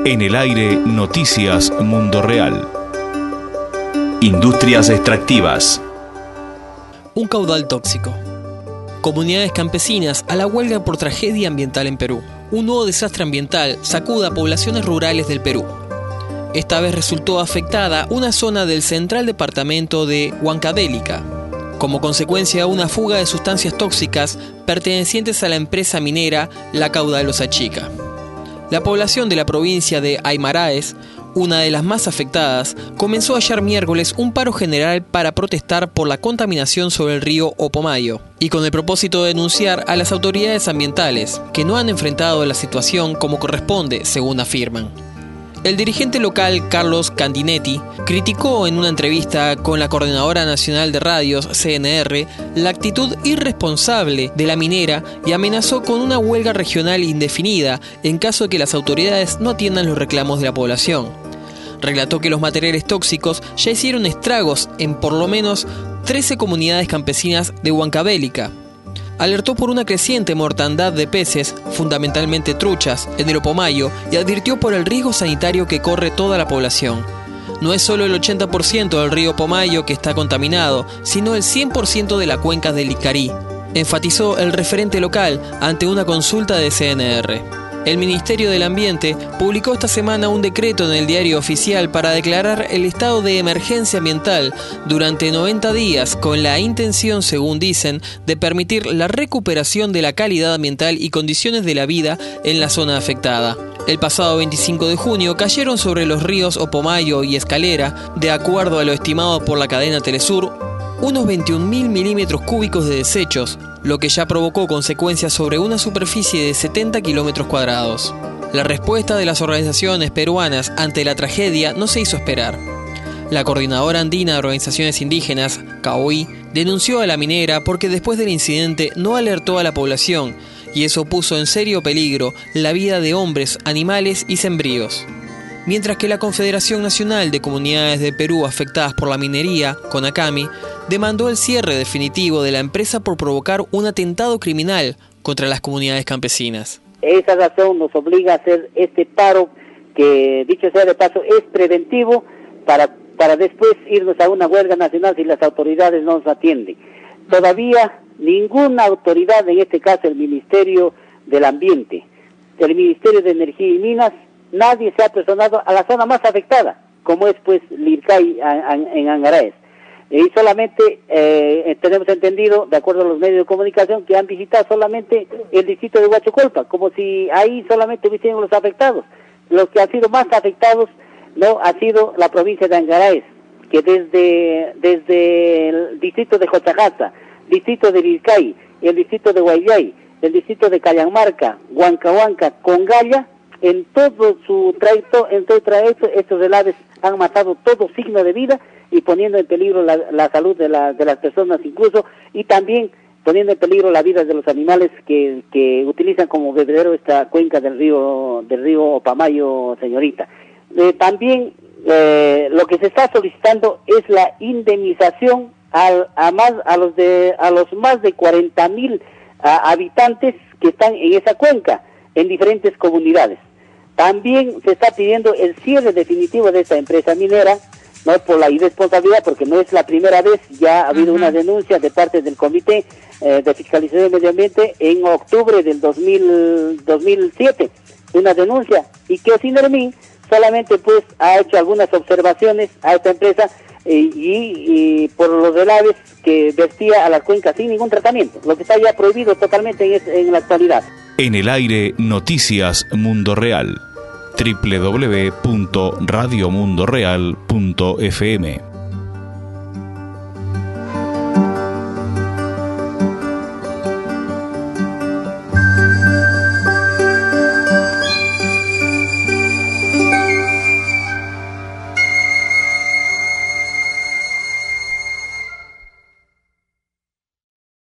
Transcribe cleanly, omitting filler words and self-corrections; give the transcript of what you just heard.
En el aire, Noticias Mundo Real. Industrias extractivas. Un caudal tóxico. Comunidades campesinas a la huelga por tragedia ambiental en Perú. Un nuevo desastre ambiental sacude a poblaciones rurales del Perú. Esta vez resultó afectada una zona del central departamento de Huancavelica, como consecuencia de una fuga de sustancias tóxicas pertenecientes a la empresa minera La Caudalosa Chica. La población de la provincia de Aymaraes, una de las más afectadas, comenzó ayer miércoles un paro general para protestar por la contaminación sobre el río Opomayo y con el propósito de denunciar a las autoridades ambientales que no han enfrentado la situación como corresponde, según afirman. El dirigente local Carlos Candinetti criticó en una entrevista con la Coordinadora Nacional de Radios, CNR, la actitud irresponsable de la minera y amenazó con una huelga regional indefinida en caso de que las autoridades no atiendan los reclamos de la población. Relató que los materiales tóxicos ya hicieron estragos en por lo menos 13 comunidades campesinas de Huancavelica. Alertó por una creciente mortandad de peces, fundamentalmente truchas, en el Opomayo y advirtió por el riesgo sanitario que corre toda la población. No es solo el 80% del río Opomayo que está contaminado, sino el 100% de la cuenca del Icarí, enfatizó el referente local ante una consulta de CNR. El Ministerio del Ambiente publicó esta semana un decreto en el Diario Oficial para declarar el estado de emergencia ambiental durante 90 días con la intención, según dicen, de permitir la recuperación de la calidad ambiental y condiciones de la vida en la zona afectada. El pasado 25 de junio cayeron sobre los ríos Opomayo y Escalera, de acuerdo a lo estimado por la cadena Telesur, unos 21.000 milímetros cúbicos de desechos, lo que ya provocó consecuencias sobre una superficie de 70 kilómetros cuadrados. La respuesta de las organizaciones peruanas ante la tragedia no se hizo esperar. La Coordinadora Andina de Organizaciones Indígenas, CAOI, denunció a la minera porque después del incidente no alertó a la población y eso puso en serio peligro la vida de hombres, animales y sembríos. Mientras que la Confederación Nacional de Comunidades de Perú afectadas por la minería, CONACAMI, demandó el cierre definitivo de la empresa por provocar un atentado criminal contra las comunidades campesinas. Esa razón nos obliga a hacer este paro que, dicho sea de paso, es preventivo para después irnos a una huelga nacional si las autoridades no nos atienden. Todavía ninguna autoridad, en este caso el Ministerio del Ambiente, el Ministerio de Energía y Minas, nadie se ha personado a la zona más afectada, como es pues Lircay en Angaraes. Y solamente tenemos entendido, de acuerdo a los medios de comunicación, que han visitado solamente el distrito de Huachocolpa, como si ahí solamente hubiesen los afectados. Los que han sido más afectados no ha sido la provincia de Angaraes, que desde el distrito de Jochajaza, distrito de Lircay, el distrito de Guayay, el distrito de Cayanmarca, Huancahuanca, Congalla, en todo su trayecto, estos helados han matado todo signo de vida y poniendo en peligro la salud de las personas incluso, y también poniendo en peligro la vida de los animales que utilizan como bebedero esta cuenca del río Opamayo, señorita. También lo que se está solicitando es la indemnización a los más de 40,000 habitantes que están en esa cuenca, en diferentes comunidades. También se está pidiendo el cierre definitivo de esta empresa minera, no por la irresponsabilidad, porque no es la primera vez, ya ha habido una denuncia de parte del Comité de Fiscalización del Medio Ambiente en octubre del 2007, una denuncia, y que Sinermin solamente pues ha hecho algunas observaciones a esta empresa y por los helados que vertía a la cuenca sin ningún tratamiento, lo que está ya prohibido totalmente en la actualidad. En el aire, Noticias Mundo Real. www.radiomundoreal.fm